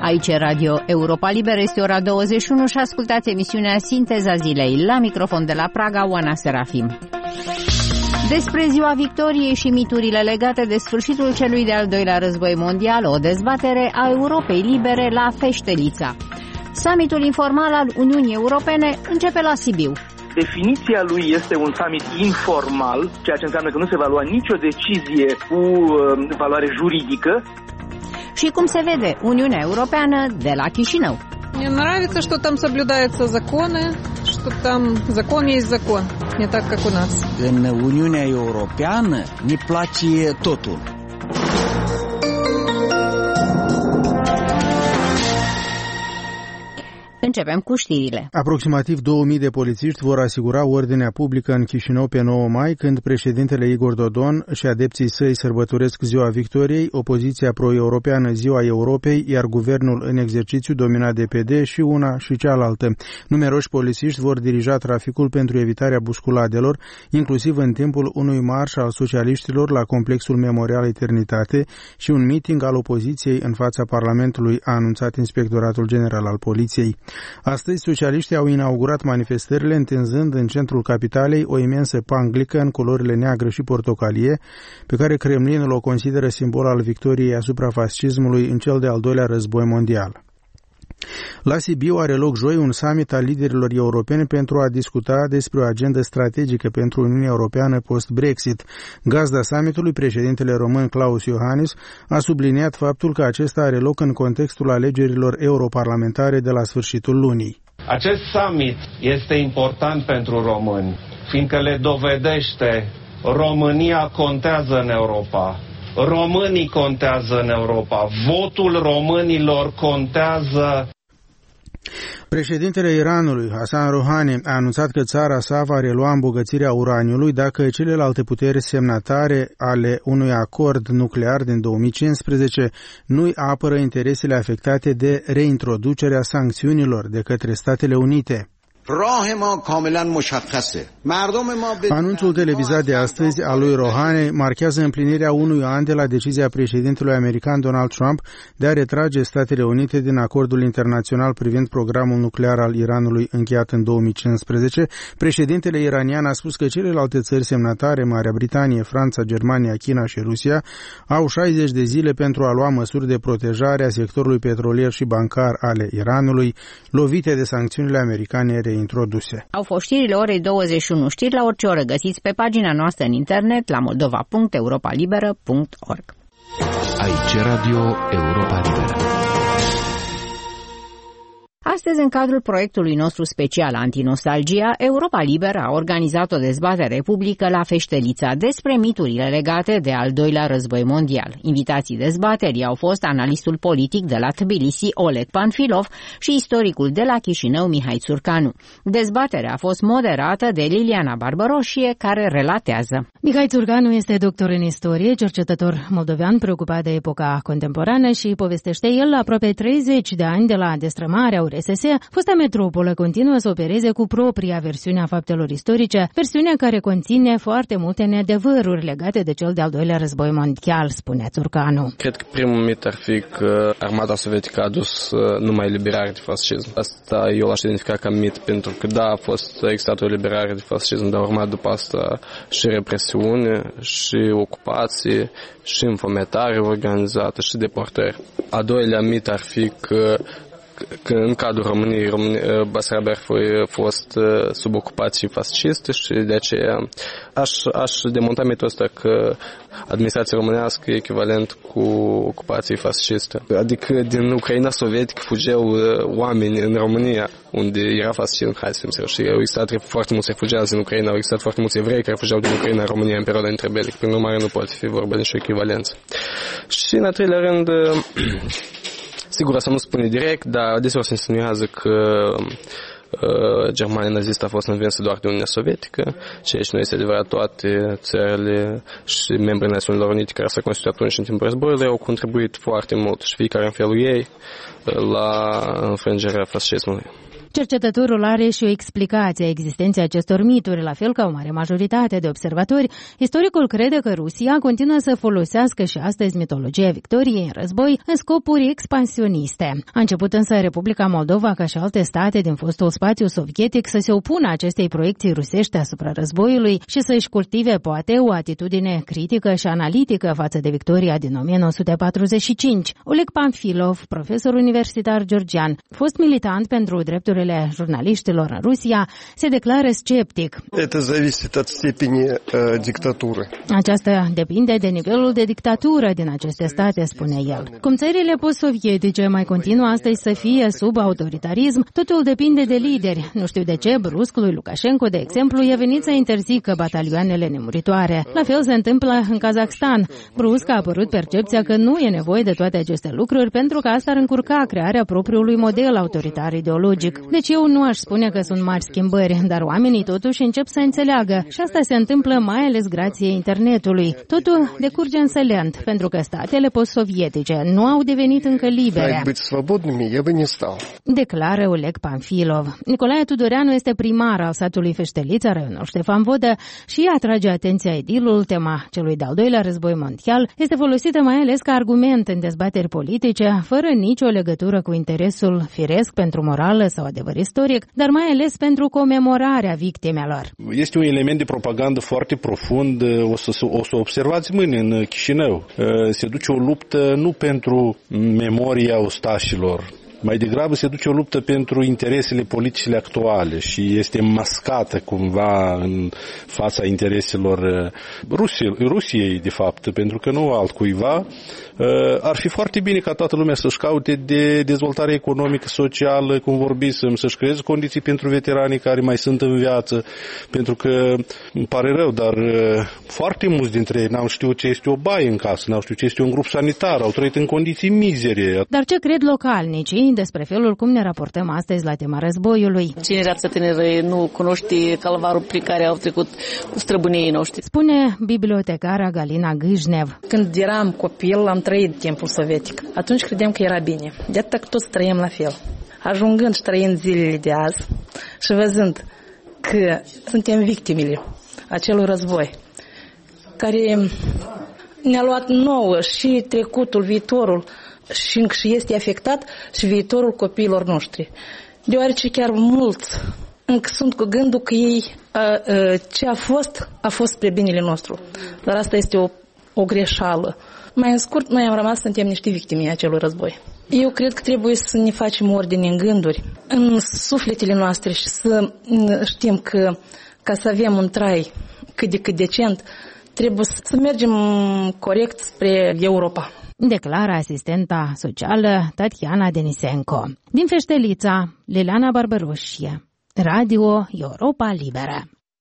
Aici Radio Europa Liberă, este ora 21 și ascultați emisiunea Sinteza Zilei. La microfon de la Praga, Oana Serafim. Despre Ziua Victoriei și miturile legate de sfârșitul celui de-al doilea război mondial, o dezbatere a Europei Libere la Feștelița. Summitul informal al Uniunii Europene începe la Sibiu. Definiția lui este un summit informal, ceea ce înseamnă că nu se va lua nicio decizie cu valoare juridică. Și cum se vede Uniunea Europeană de la Chișinău. Мне нравится, что там соблюдаются законы, что там закон есть закон, не так, как у нас. În Uniunea Europeană ne place totul. Începem cu știrile. Aproximativ 2000 de polițiști vor asigura ordinea publică în Chișinău pe 9 mai, când președintele Igor Dodon și adepții săi sărbătoresc Ziua Victoriei, opoziția pro-europeană Ziua Europei, iar guvernul în exercițiu dominat de PD și una și cealaltă. Numeroși polițiști vor dirija traficul pentru evitarea busculadelor, inclusiv în timpul unui marș al socialiștilor la complexul Memorial Eternitate și un meeting al opoziției în fața Parlamentului, a anunțat Inspectoratul General al Poliției. Astăzi, socialiștii au inaugurat manifestările întinzând în centrul capitalei o imensă panglică în culorile neagră și portocalie, pe care Kremlinul o consideră simbol al victoriei asupra fascismului în cel de-al doilea război mondial. La Sibiu are loc joi un summit al liderilor europeni pentru a discuta despre o agendă strategică pentru Uniunea Europeană post-Brexit. Gazda summitului, președintele român Klaus Iohannis, a subliniat faptul că acesta are loc în contextul alegerilor europarlamentare de la sfârșitul lunii. Acest summit este important pentru români, fiindcă le dovedește România contează în Europa. Românii contează în Europa. Votul românilor contează. Președintele Iranului, Hassan Rouhani, a anunțat că țara sa va relua îmbogățirea uraniului dacă celelalte puteri semnatare ale unui acord nuclear din 2015 nu-i apără interesele afectate de reintroducerea sancțiunilor de către Statele Unite. Anunțul televizat de astăzi al lui Rouhani marchează împlinirea unui an de la decizia președintelui american Donald Trump de a retrage Statele Unite din acordul internațional privind programul nuclear al Iranului încheiat în 2015. Președintele iranian a spus că celelalte țări semnatare, Marea Britanie, Franța, Germania, China și Rusia, au 60 de zile pentru a lua măsuri de protejare a sectorului petrolier și bancar ale Iranului, lovite de sancțiunile americane introduse. Au fost știrile orei 21. Știri la orice oră găsiți pe pagina noastră în internet la moldova.europalibera.org. Aici Radio Europa Liberă. Astăzi, în cadrul proiectului nostru special Antinostalgia, Europa Liberă a organizat o dezbatere publică la Feștelița despre miturile legate de al doilea război mondial. Invitații dezbaterii au fost analistul politic de la Tbilisi, Oleg Panfilov, și istoricul de la Chișinău, Mihai Țurcanu. Dezbaterea a fost moderată de Liliana Barbăroșie, care relatează. Mihai Țurcanu este doctor în istorie, cercetător moldovean preocupat de epoca contemporană și povestește el la aproape 30 de ani de la destrămarea URSS, fosta metropolă continuă să opereze cu propria versiune a faptelor istorice, versiunea care conține foarte multe neadevăruri legate de cel de-al doilea război mondial, spune Țurcanu. Cred că primul mit ar fi că armata sovietică a adus numai eliberare de fascism. Asta eu l-aș identifica ca mit, pentru că da, a fost existat o eliberare de fascism, dar urmat după asta și represiune, și ocupație, și înfometare organizată, și deportări. A doilea mit ar fi că în cadrul României, Basarabia a fost sub ocupație fascistă și de aceea aș demonta mitul ăsta că administrația românească e echivalent cu ocupație fascistă. Adică din Ucraina sovietică fugeau oameni în România, unde era fascism, hai să fim serioși. Au existat foarte mulți refugiați în Ucraina, au existat foarte mulți evrei care fugeau din Ucraina în România în perioada interbelică. Prin urmare, nu poate fi vorba de nicio echivalență. Și în al treilea rând, sigur, asta nu spune direct, dar adeseori se insinuează că Germania nazistă a fost învinsă doar de Uniunea Sovietică, ceea ce nu este adevărat. Toate țările și membrii Națiunilor Unite care s-au constituit atunci în timpul războiului au contribuit foarte mult și fiecare în felul ei la înfrângerea fascismului. Cercetătorul are și o explicație a existenței acestor mituri, la fel ca o mare majoritate de observatori. Istoricul crede că Rusia continuă să folosească și astăzi mitologia victoriei în război în scopuri expansioniste. A început însă Republica Moldova, ca și alte state din fostul spațiu sovietic, să se opună acestei proiecții rusești asupra războiului și să-și cultive, poate, o atitudine critică și analitică față de victoria din 1945. Oleg Pamfilov, profesor universitar georgian, fost militant pentru drepturile jurnaliștilor în Rusia, se declară sceptic. Aceasta depinde de nivelul de dictatură din aceste state, spune el. Cum țările post-sovietice mai continuă astăzi să fie sub autoritarism, totul depinde de lideri. Nu știu de ce, brusc lui Lukashenko, de exemplu, i-a venit să interzică batalioanele nemuritoare. La fel se întâmplă în Kazakhstan. Brusc a apărut percepția că nu e nevoie de toate aceste lucruri pentru că asta ar încurca crearea propriului model autoritar ideologic. Deci eu nu aș spune că sunt mari schimbări, dar oamenii totuși încep să înțeleagă și asta se întâmplă mai ales grație internetului. Totul decurge însă lent, pentru că statele post-sovietice nu au devenit încă libere. Declară Oleg Pamfilov. Nicolae Tudoreanu este primar al satului Feștelița, raionul Ștefan Vodă, și atrage atenția edilul. Tema celui de-al doilea război mondial este folosită mai ales ca argument în dezbateri politice, fără nicio legătură cu interesul firesc pentru morală sau adevăr istoric, dar mai ales pentru comemorarea victimelor. Este un element de propagandă foarte profund, o să observați mâine în Chișinău. Se duce o luptă nu pentru memoria ostașilor, mai degrabă se duce o luptă pentru interesele politicile actuale și este mascată cumva în fața intereselor Rusiei, de fapt, pentru că nu altcuiva. Ar fi foarte bine ca toată lumea să-și caute de dezvoltare economică, socială, cum vorbisem, să-și creeze condiții pentru veteranii care mai sunt în viață, pentru că îmi pare rău, dar foarte mulți dintre ei n-au știut ce este o baie în casă, n-au știut ce este un grup sanitar, au trăit în condiții mizere. Dar ce cred localnicii despre felul cum ne raportăm astăzi la tema războiului? Generația tânără nu cunoște calvarul prin care au trecut cu străbunii noștri. Spune bibliotecara Galina Gâjnev. Când eram copil, am trăit timpul sovietic. Atunci credeam că era bine. De atât că toți trăim la fel. Ajungând și trăind zilele de azi și văzând că suntem victimele acelui război care ne-a luat nouă și trecutul, viitorul și încă și este afectat și viitorul copiilor noștri. Deoarece chiar mulți încă sunt cu gândul că ei ce a fost spre binele nostru. Dar asta este o greșeală. Mai în scurt, noi am rămas, suntem niște victime acelui război. Eu cred că trebuie să ne facem ordine în gânduri, în sufletele noastre și să știm că ca să avem un trai cât de cât decent, trebuie să mergem corect spre Europa. Declară asistenta socială Tatiana Denisenko. Din Feștelița, Liliana Barbaroșie, Radio Europa Liberă.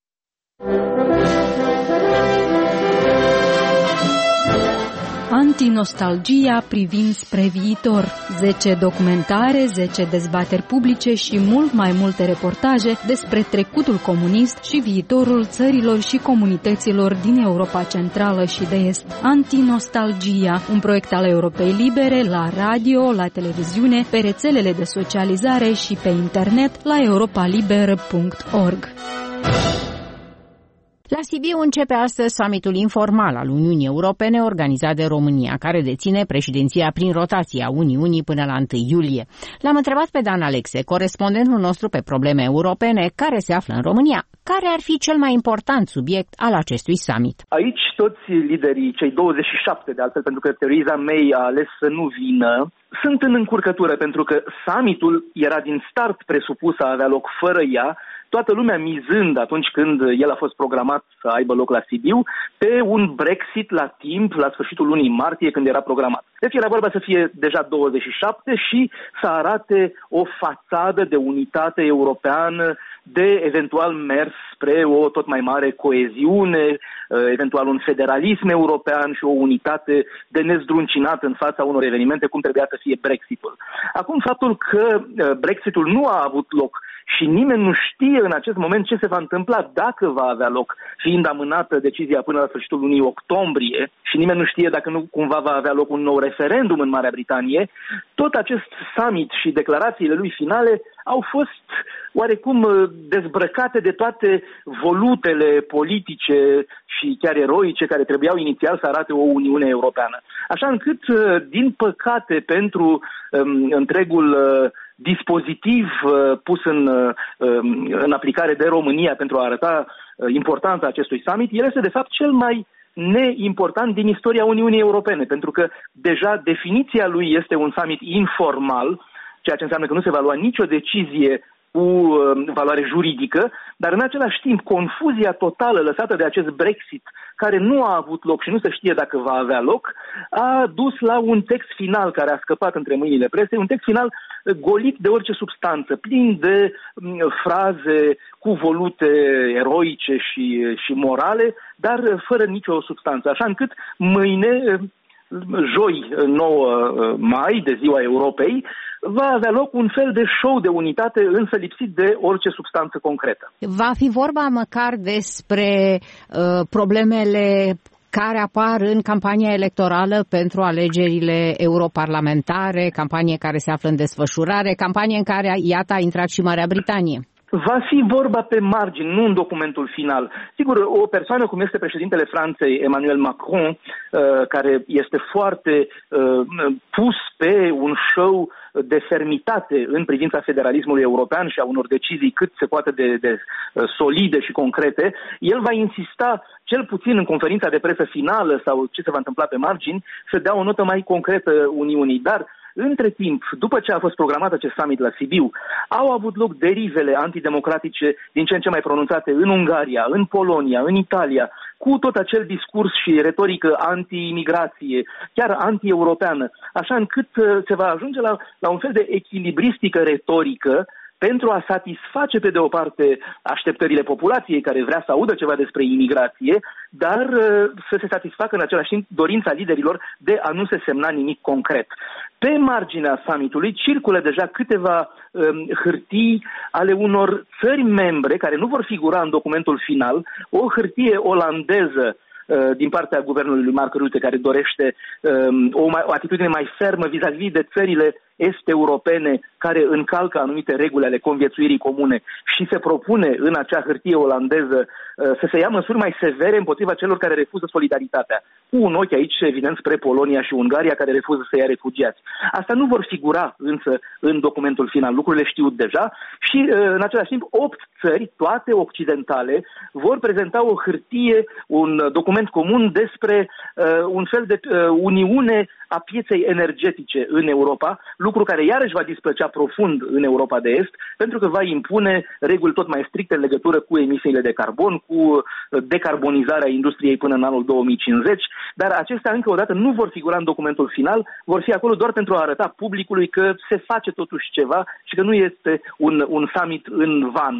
Antinostalgia privind spre viitor. 10 documentare, 10 dezbateri publice și mult mai multe reportaje despre trecutul comunist și viitorul țărilor și comunităților din Europa Centrală și de Est. Antinostalgia, un proiect al Europei Libere la radio, la televiziune, pe rețelele de socializare și pe internet la europaliber.org. La Sibiu începe astăzi summitul informal al Uniunii Europene organizat de România, care deține președinția prin rotație a Uniunii până la 1 iulie. L-am întrebat pe Dan Alexe, corespondentul nostru pe probleme europene, care se află în România. Care ar fi cel mai important subiect al acestui summit? Aici toți liderii, cei 27 de altfel, pentru că Theresa May a ales să nu vină, sunt în încurcătură, pentru că summitul era din start presupus a avea loc fără ea, toată lumea mizând atunci când el a fost programat să aibă loc la Sibiu, pe un Brexit la timp, la sfârșitul lunii martie, când era programat. Deci era vorba să fie deja 27 și să arate o fațadă de unitate europeană, de eventual mers spre o tot mai mare coeziune, eventual un federalism european și o unitate de nezdruncinat în fața unor evenimente cum trebuia să fie Brexitul. Acum, faptul că Brexitul nu a avut loc și nimeni nu știe în acest moment ce se va întâmpla, dacă va avea loc, fiind amânată decizia până la sfârșitul lunii octombrie și nimeni nu știe dacă nu cumva va avea loc un nou referendum în Marea Britanie. Tot acest summit și declarațiile lui finale au fost oarecum dezbrăcate de toate volutele politice și chiar eroice care trebuiau inițial să arate o Uniune Europeană. Așa încât, din păcate, pentru întregul dispozitiv pus în aplicare de România pentru a arăta importanța acestui summit, el este de fapt cel mai neimportant din istoria Uniunii Europene, pentru că deja definiția lui este un summit informal, ceea ce înseamnă că nu se va lua nicio decizie cu valoare juridică, dar în același timp confuzia totală lăsată de acest Brexit, care nu a avut loc și nu se știe dacă va avea loc, a dus la un text final care a scăpat între mâinile presei, un text final golit de orice substanță, plin de fraze cu volute eroice și morale, dar fără nicio substanță. Așa încât mâine, joi 9 mai, de Ziua Europei, va avea loc un fel de show de unitate, însă lipsit de orice substanță concretă. Va fi vorba măcar despre problemele care apar în campania electorală pentru alegerile europarlamentare, campanie care se află în desfășurare, campanie în care, iată, a intrat și Marea Britanie. Va fi vorba pe margini, nu în documentul final. Sigur, o persoană cum este președintele Franței, Emmanuel Macron, care este foarte pus pe un show de fermitate în privința federalismului european și a unor decizii cât se poate de solide și concrete, el va insista, cel puțin în conferința de presă finală sau ce se va întâmpla pe margini, să dea o notă mai concretă Uniunii. Dar între timp, după ce a fost programat acest summit la Sibiu, au avut loc derivele antidemocratice din ce în ce mai pronunțate în Ungaria, în Polonia, în Italia, cu tot acel discurs și retorică anti-imigrație, chiar anti-europeană, așa încât se va ajunge la un fel de echilibristică retorică pentru a satisface pe de o parte așteptările populației care vrea să audă ceva despre imigrație, dar să se satisfacă în același timp dorința liderilor de a nu se semna nimic concret. Pe marginea summitului circulă deja câteva hârtii ale unor țări membre care nu vor figura în documentul final, o hârtie olandeză din partea guvernului lui Mark Rutte, care dorește o atitudine mai fermă vis-a-vis de țările est-europene care încalcă anumite reguli ale conviețuirii comune și se propune în acea hârtie olandeză să se ia măsuri mai severe împotriva celor care refuză solidaritatea. Cu un ochi aici, evident, spre Polonia și Ungaria, care refuză să ia refugiați. Asta nu vor figura însă în documentul final. Lucrurile știut deja și în același timp 8 țări, toate occidentale, vor prezenta o hârtie, un document comun despre un fel de uniune a pieței energetice în Europa, lucru care iarăși va displăcea profund în Europa de Est, pentru că va impune reguli tot mai stricte în legătură cu emisiile de carbon, cu decarbonizarea industriei până în anul 2050, dar acestea încă o dată nu vor figura în documentul final, vor fi acolo doar pentru a arăta publicului că se face totuși ceva și că nu este un summit în van,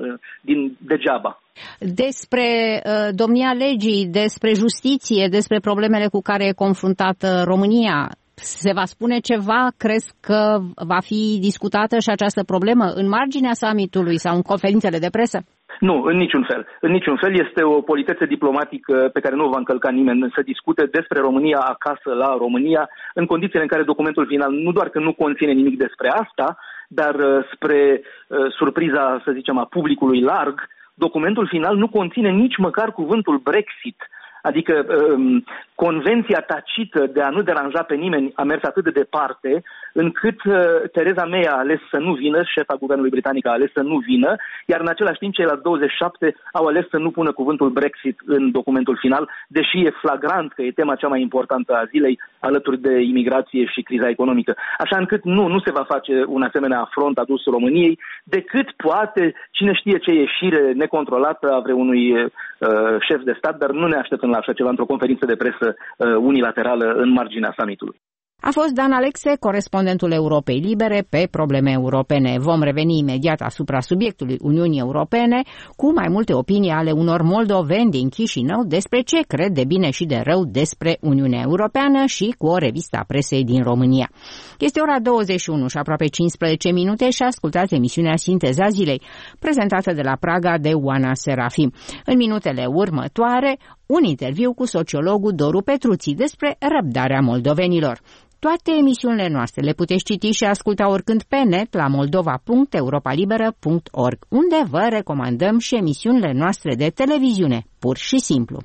degeaba. Despre domnia legii, despre justiție, despre problemele cu care e confruntată România, se va spune ceva? Crezi că va fi discutată și această problemă în marginea summitului sau în conferințele de presă? Nu, în niciun fel. În niciun fel. Este o politețe diplomatică pe care nu o va încălca nimeni, să discute despre România acasă la România, în condițiile în care documentul final nu doar că nu conține nimic despre asta, dar spre surpriza, să zicem, a publicului larg, documentul final nu conține nici măcar cuvântul Brexit. Adică convenția tacită de a nu deranja pe nimeni a mers atât de departe, încât Theresa May a ales să nu vină, șefa guvernului britanic a ales să nu vină, iar în același timp ceilalți 27 au ales să nu pună cuvântul Brexit în documentul final, deși e flagrant că e tema cea mai importantă a zilei, alături de imigrație și criza economică. Așa încât nu se va face un asemenea afront adus României, decât poate, cine știe ce ieșire necontrolată a vreunui șef de stat, dar nu ne așteptăm la așa ceva într-o conferință de presă unilaterală în marginea summitului. A fost Dan Alexe, corespondentul Europei Libere pe probleme europene. Vom reveni imediat asupra subiectului Uniunii Europene cu mai multe opinii ale unor moldoveni din Chișinău despre ce cred de bine și de rău despre Uniunea Europeană și cu o revistă a presei din România. Este ora 21 și aproape 15 minute și ascultați emisiunea Sinteza Zilei, prezentată de la Praga de Oana Serafim. În minutele următoare, un interviu cu sociologul Doru Petruții despre răbdarea moldovenilor. Toate emisiunile noastre le puteți citi și asculta oricând pe net la moldova.europalibera.org, unde vă recomandăm și emisiunile noastre de televiziune, pur și simplu.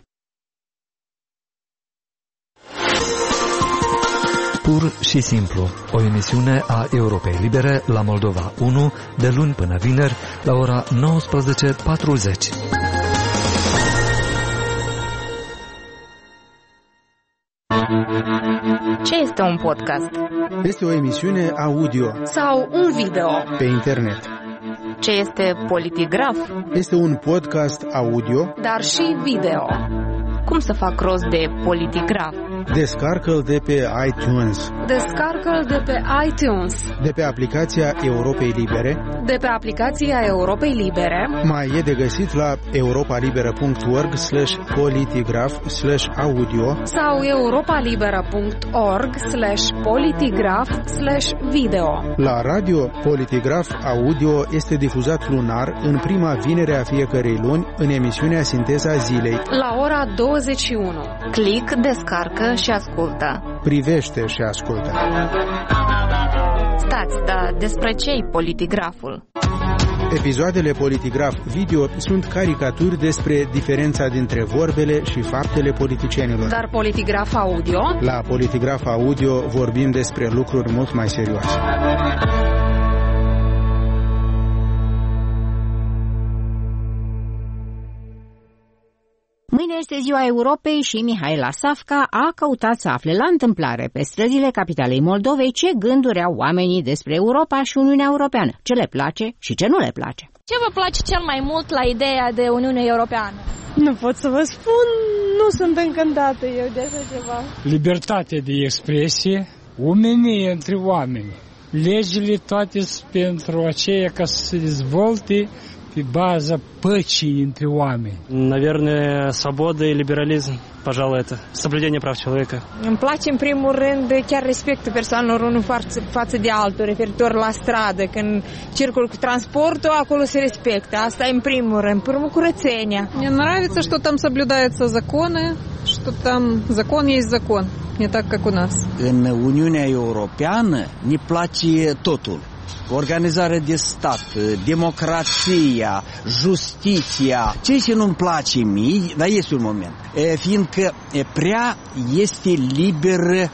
Pur și simplu, o emisiune a Europei Libere la Moldova 1, de luni până vineri, la ora 19:40. Ce este un podcast? Este o emisiune audio sau un video pe internet. Ce este Politigraf? Este un podcast audio, dar și video. Cum să fac rost de Politigraf? Descarcă-l de pe iTunes. Descarcă-l de pe iTunes. De pe aplicația Europei Libere. De pe aplicația Europei Libere. Mai e de găsit la europalibera.org/politigraf/audio sau europalibera.org/politigraf/video. La radio, Politigraf Audio este difuzat lunar în prima vinere a fiecărei luni în emisiunea Sinteza Zilei. La ora 21. Click, descarcă și ascultă. Privește și ascultă. Stați, dar despre ce-i Politigraful? Episoadele Politigraf Video sunt caricaturi despre diferența dintre vorbele și faptele politicienilor. Dar Politigraf Audio? La Politigraf Audio vorbim despre lucruri mult mai serioase. Mâine este ziua Europei și Mihaela Safca a căutat să afle la întâmplare pe străzile capitalei Moldovei ce gânduri au oamenii despre Europa și Uniunea Europeană, ce le place și ce nu le place. Ce vă place cel mai mult la ideea de Uniune Europeană? Nu pot să vă spun, nu sunt încântată eu de așa ceva. Libertate de expresie, umenie între oameni. Legile toate pentru aceea ca să se dezvolte pe baza păcii între oameni. Наверное, свобода и либерализм, пожалуй, это соблюдение прав человека. Îmi place în primul rând chiar respectul persoanelor unul față de altul, referitor la stradă, când circul cu transportul, acolo se respectă. Asta e în primul rând, pe urmă curățenia. Мне нравится, что там соблюдаются законы, что там закон есть закон, не так как у нас. În Uniunea Europeană ne place totul. Organizarea de stat, democrația, justiția, ceea ce nu-mi place mie, dar este un moment, fiindcă prea este liber,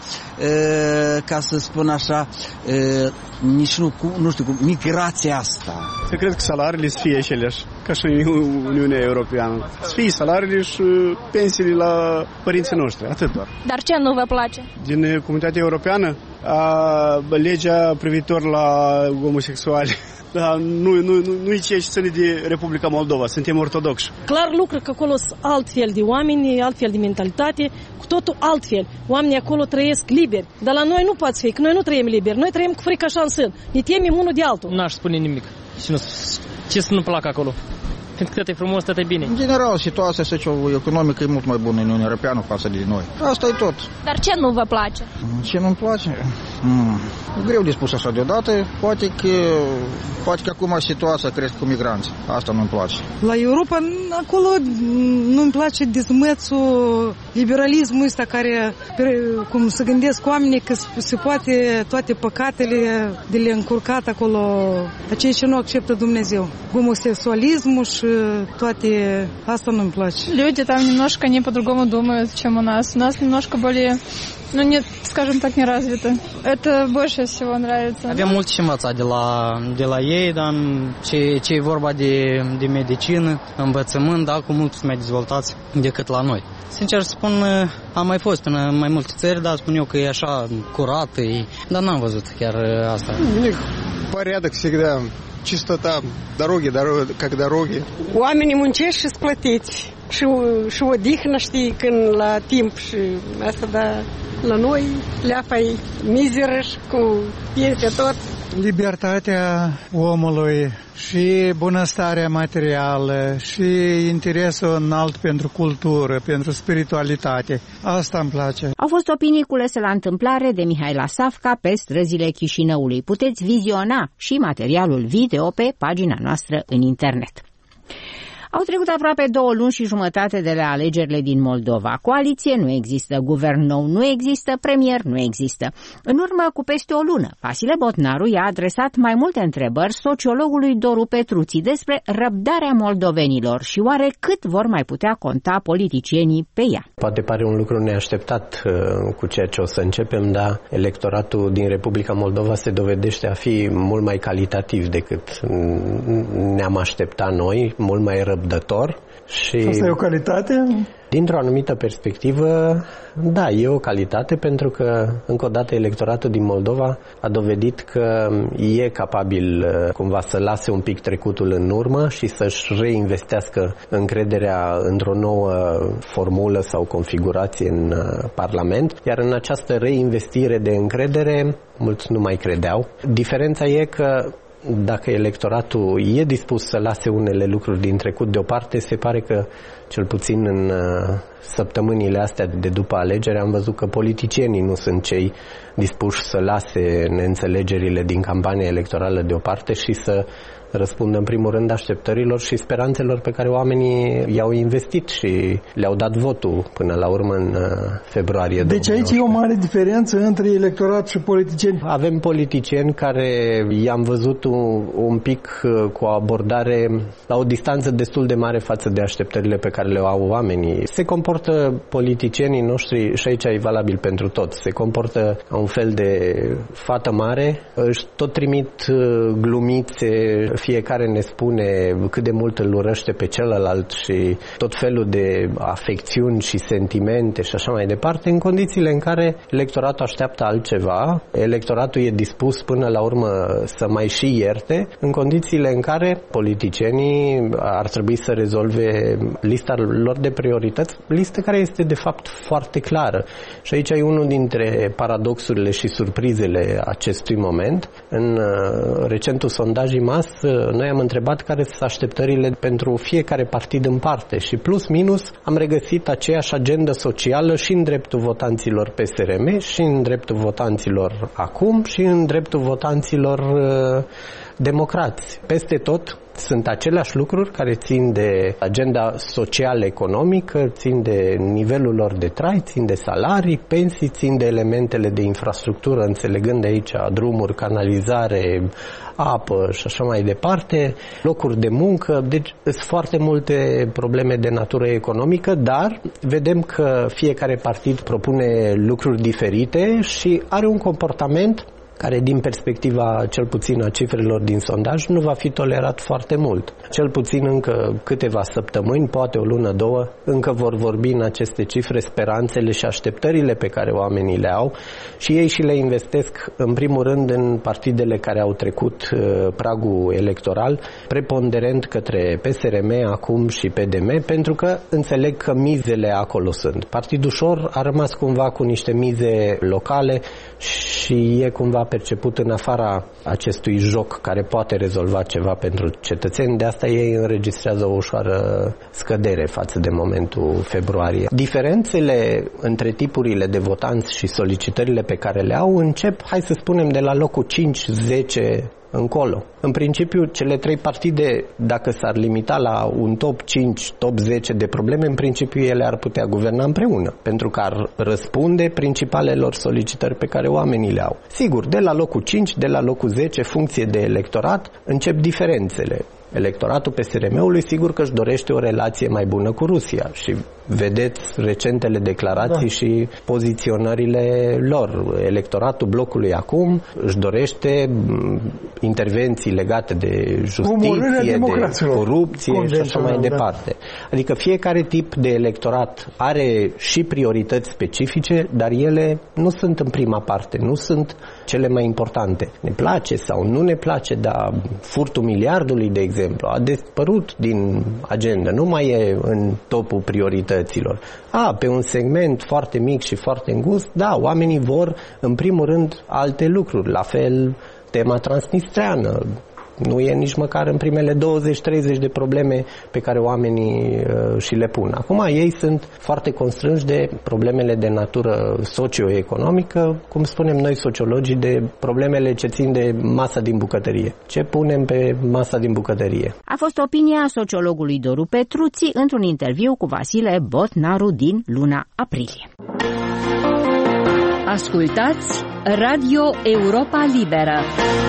ca să spun așa, nici nu știu cum, migrația asta. Eu cred că salariile să fie aceleași, ca și în Uniunea Europeană. Să fie salariile și pensiile la părinții noștri, atât doar. Dar ce nu vă place? Din Comunitatea Europeană, legea privitor la homosexuali. Da, nu e ceea ce ține de Republica Moldova, suntem ortodoxi. Clar lucru că acolo sunt altfel de oameni, altfel de mentalitate, cu totul altfel. Oamenii acolo trăiesc liberi, dar la noi nu poate fi, că noi nu trăim liberi, noi trăim cu frică așa în sân, ne temem unul de altul. N-aș spune nimic. Ce să nu placă acolo? Pentru că tot e frumos, tot e bine. În general, situația socioeconomică e mult mai bună în Uniunea Europeană față de noi. Asta e tot. Dar ce nu vă place? Ce nu-mi place? Greu de spus așa deodată. Poate că acum situația crește cu migranți. Asta nu-mi place. La Europa, acolo nu-mi place dezmățul, liberalismul ăsta care, cum se gândesc oamenii că se poate toate păcatele de le încurcat acolo, aceea ce nu acceptă Dumnezeu. Homosexualismul și toate, asta nu-mi place. Люди там немножко не по-другому думают, чем у нас. У нас немножко более, нет, скажем так, не развито. Это больше всего нравится. Avem mult ce învăța de la ei, dar ce e vorba de medicină, învățământ, da, cu mult mai dezvoltați decât la noi. Sincer spun, am mai fost în mai multe țări, dar spun eu că e așa curat, dar n-am văzut chiar asta. Порядок всегда, чистота, дороги, как дороги. Oamenii muncesc și-s plătiți. și odihnă, știi, când la timp și asta, dar la noi leafa e mizeră și cu pensia tot. Libertatea omului și bunăstarea materială și interesul înalt pentru cultură, pentru spiritualitate. Asta îmi place. Au fost opinii culese la întâmplare de Mihaela Safca pe străzile Chișinăului. Puteți viziona și materialul video pe pagina noastră în internet. Au trecut aproape 2 luni și jumătate de la alegerile din Moldova. Coaliție nu există, guvern nou nu există, premier nu există. În urmă cu peste o lună, Vasile Botnaru i-a adresat mai multe întrebări sociologului Doru Petruții despre răbdarea moldovenilor și oare cât vor mai putea conta politicienii pe ea. Poate pare un lucru neașteptat cu ceea ce o să începem, dar electoratul din Republica Moldova se dovedește a fi mult mai calitativ decât ne-am așteptat noi, mult mai răbdător. Și asta e o calitate? Dintr-o anumită perspectivă, da, e o calitate pentru că, încă o dată, electoratul din Moldova a dovedit că e capabil cumva să lase un pic trecutul în urmă și să-și reinvestească încrederea într-o nouă formulă sau configurație în Parlament, iar în această reinvestire de încredere, mulți nu mai credeau. Diferența e că dacă electoratul e dispus să lase unele lucruri din trecut deoparte, se pare că, cel puțin în săptămânile astea de după alegere, am văzut că politicienii nu sunt cei dispuși să lase neînțelegerile din campania electorală deoparte și să răspundă în primul rând așteptărilor și speranțelor pe care oamenii i-au investit și le-au dat votul până la urmă în februarie 2019. Deci aici e o mare diferență între electorat și politicieni. Avem politicieni care i-am văzut un pic cu o abordare la o distanță destul de mare față de așteptările pe care le au oamenii. Se comportă politicienii noștri, și aici e valabil pentru toți, se comportă un fel de fată mare, își tot trimit glumițe, fiecare ne spune cât de mult îl urăște pe celălalt și tot felul de afecțiuni și sentimente și așa mai departe, în condițiile în care electoratul așteaptă altceva, electoratul e dispus până la urmă să mai și ierte, în condițiile în care politicienii ar trebui să rezolve lista lor de priorități, listă care este de fapt foarte clară. Și aici e unul dintre paradoxurile și surprizele acestui moment. În recentul sondaj IMAS, noi am întrebat care sunt așteptările pentru fiecare partid în parte și plus minus am regăsit aceeași agendă socială și în dreptul votanților PSRM și în dreptul votanților ACUM și în dreptul votanților democrați. Peste tot sunt aceleași lucruri care țin de agenda social-economică, țin de nivelul lor de trai, țin de salarii, pensii, țin de elementele de infrastructură, înțelegând de aici drumuri, canalizare, apă și așa mai departe, locuri de muncă, deci sunt foarte multe probleme de natură economică, dar vedem că fiecare partid propune lucruri diferite și are un comportament care din perspectiva cel puțin a cifrelor din sondaj nu va fi tolerat foarte mult. Cel puțin încă câteva săptămâni, poate o lună, 2, încă vor vorbi în aceste cifre speranțele și așteptările pe care oamenii le au și ei și le investesc în primul rând în partidele care au trecut pragul electoral, preponderent către PSRM, acum și PDM, pentru că înțeleg că mizele acolo sunt. Partidul Ușor a rămas cumva cu niște mize locale și e cumva perceput în afara acestui joc care poate rezolva ceva pentru cetățeni. De asta ei înregistrează o ușoară scădere față de momentul februarie. Diferențele între tipurile de votanți și solicitările pe care le au încep, hai să spunem, de la locul 5-10 încolo. În principiu, cele 3 partide, dacă s-ar limita la un top 5, top 10 de probleme, în principiu ele ar putea guverna împreună, pentru că ar răspunde principalelor solicitări pe care oamenii le au. Sigur, de la locul 5, de la locul 10, funcție de electorat, încep diferențele. Electoratul PSRM-ului sigur că își dorește o relație mai bună cu Rusia și vedeți recentele declarații și poziționările lor. Electoratul blocului acum își dorește intervenții legate de justiție, de corupție și așa mai departe. Adică fiecare tip de electorat are și priorități specifice, dar ele nu sunt în prima parte, nu sunt cele mai importante. Ne place sau nu ne place, dar furtul miliardului, de exemplu, exemplu, a dispărut din agenda, nu mai e în topul priorităților. Pe un segment foarte mic și foarte îngust, da, oamenii vor, în primul rând, alte lucruri. La fel, tema transnistreană. Nu e nici măcar în primele 20-30 de probleme pe care oamenii și le pun. Acum ei sunt foarte constrânși de problemele de natură socioeconomică, cum spunem noi sociologii, de problemele ce țin de masa din bucătărie. Ce punem pe masa din bucătărie? A fost opinia sociologului Doru Petruții într-un interviu cu Vasile Botnaru din luna aprilie. Ascultați Radio Europa Liberă.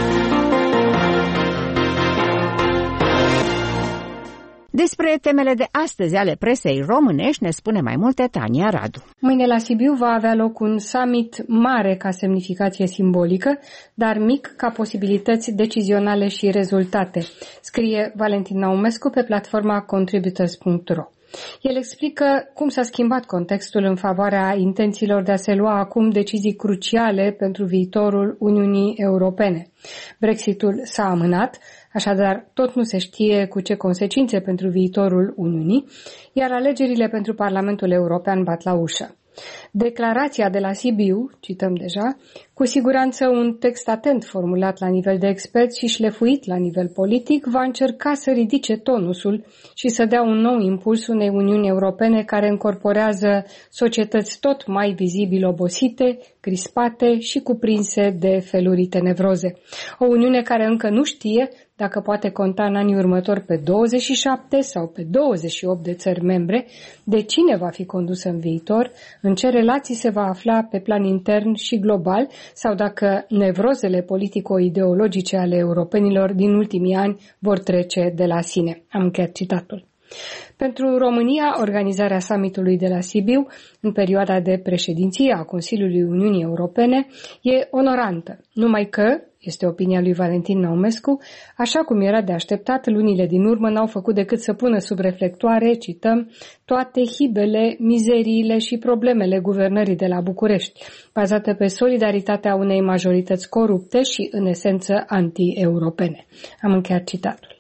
Despre temele de astăzi ale presei românești ne spune mai multe Tania Radu. Mâine la Sibiu va avea loc un summit mare ca semnificație simbolică, dar mic ca posibilități decizionale și rezultate, scrie Valentin Naumescu pe platforma contributors.ro. El explică cum s-a schimbat contextul în favoarea intențiilor de a se lua acum decizii cruciale pentru viitorul Uniunii Europene. Brexitul s-a amânat, așadar tot nu se știe cu ce consecințe pentru viitorul Uniunii, iar alegerile pentru Parlamentul European bat la ușă. Declarația de la Sibiu, cităm deja, cu siguranță un text atent formulat la nivel de experți și șlefuit la nivel politic, va încerca să ridice tonusul și să dea un nou impuls unei Uniuni Europene care încorporează societăți tot mai vizibil obosite, crispate și cuprinse de feluri tenebroze. O Uniune care încă nu știe dacă poate conta în anii următori pe 27 sau pe 28 de țări membre, de cine va fi condusă în viitor, în ce relații se va afla pe plan intern și global, sau dacă nevrozele politico-ideologice ale europenilor din ultimii ani vor trece de la sine. Am încheiat citatul. Pentru România, organizarea summitului de la Sibiu, în perioada de președinție a Consiliului Uniunii Europene, e onorantă, numai că, este opinia lui Valentin Naumescu, așa cum era de așteptat, lunile din urmă n-au făcut decât să pună sub reflectoare, cităm, toate hibele, mizeriile și problemele guvernării de la București, bazate pe solidaritatea unei majorități corupte și, în esență, anti-europene. Am încheiat citatul.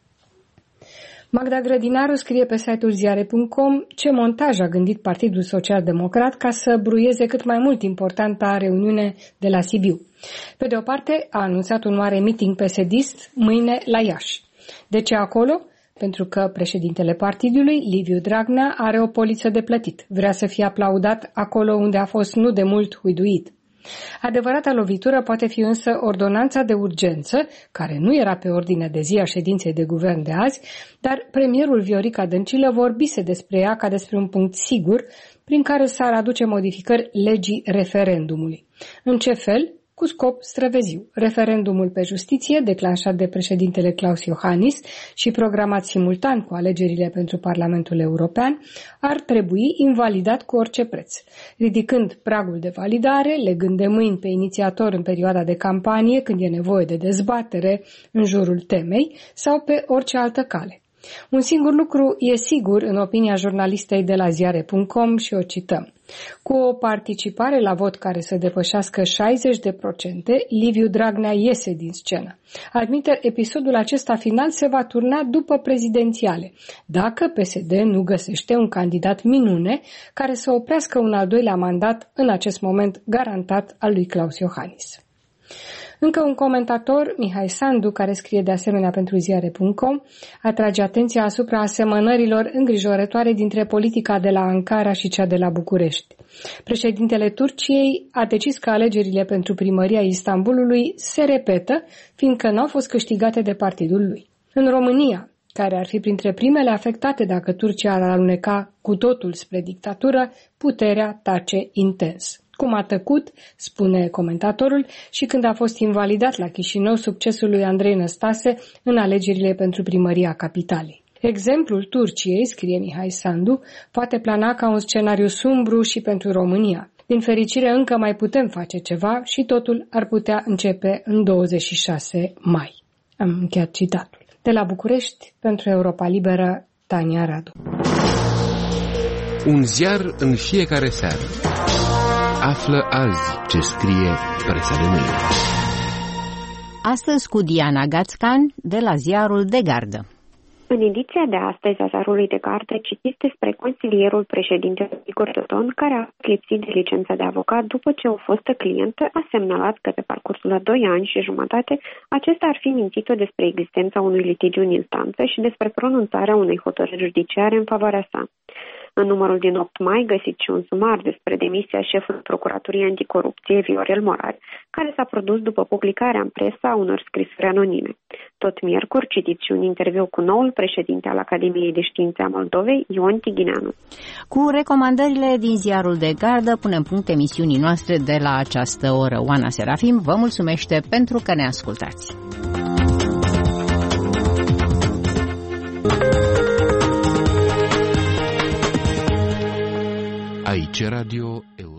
Magda Grădinaru scrie pe site-ul ziare.com ce montaj a gândit Partidul Social-Democrat ca să bruieze cât mai mult importanta reuniune de la Sibiu. Pe de o parte, a anunțat un mare meeting PSD-ist mâine la Iași. De ce acolo? Pentru că președintele partidului, Liviu Dragnea, are o poliță de plătit. Vrea să fie aplaudat acolo unde a fost nu de mult huiduit. Adevărata lovitură poate fi însă ordonanța de urgență, care nu era pe ordinea de zi a ședinței de guvern de azi, dar premierul Viorica Dăncilă vorbise despre ea ca despre un punct sigur prin care s-ar aduce modificări legii referendumului. În ce fel? Cu scop străveziu. Referendumul pe justiție, declanșat de președintele Klaus Iohannis și programat simultan cu alegerile pentru Parlamentul European, ar trebui invalidat cu orice preț, ridicând pragul de validare, legând de mâini pe inițiator în perioada de campanie, când e nevoie de dezbatere în jurul temei, sau pe orice altă cale. Un singur lucru e sigur în opinia jurnalistei de la ziare.com și o cităm. Cu o participare la vot care să depășească 60%, Liviu Dragnea iese din scenă. Admiter, episodul acesta final se va turna după prezidențiale, dacă PSD nu găsește un candidat minune care să oprească un al doilea mandat în acest moment garantat al lui Klaus Iohannis. Încă un comentator, Mihai Sandu, care scrie de asemenea pentru ziare.com, atrage atenția asupra asemănărilor îngrijorătoare dintre politica de la Ankara și cea de la București. Președintele Turciei a decis că alegerile pentru primăria Istanbulului se repetă, fiindcă n-au fost câștigate de partidul lui. În România, care ar fi printre primele afectate dacă Turcia ar aluneca cu totul spre dictatură, puterea tace intens. Cum a tăcut, spune comentatorul, și când a fost invalidat la Chișinău succesul lui Andrei Năstase în alegerile pentru primăria capitalei. Exemplul Turciei, scrie Mihai Sandu, poate plana ca un scenariu sumbru și pentru România. Din fericire încă mai putem face ceva și totul ar putea începe în 26 mai. Am încheiat citatul. De la București, pentru Europa Liberă, Tania Radu. Un ziar în fiecare seară. Află azi ce scrie presa de mâine. Astăzi cu Diana Gațcan de la ziarul De Gardă. În ediția de astăzi a ziarului De Gardă citiți despre consilierul președintelui Igor Dodon, care a lipsit de licența de avocat după ce o fostă clientă a semnalat că pe parcursul a 2 ani și jumătate acesta ar fi mințit-o despre existența unui litigiu în instanță și despre pronunțarea unei hotărâri judiciare în favoarea sa. În numărul din 8 mai găsiți și un sumar despre demisia șefului Procuraturii Anticorupție, Viorel Morar, care s-a produs după publicarea în presă a unor scrisuri anonime. Tot miercuri citiți și un interviu cu noul președinte al Academiei de Științe a Moldovei, Ion Tighineanu. Cu recomandările din ziarul De Gardă punem punct emisiunii noastre de la această oră. Oana Serafim vă mulțumește pentru că ne ascultați. Aici Radio Euro.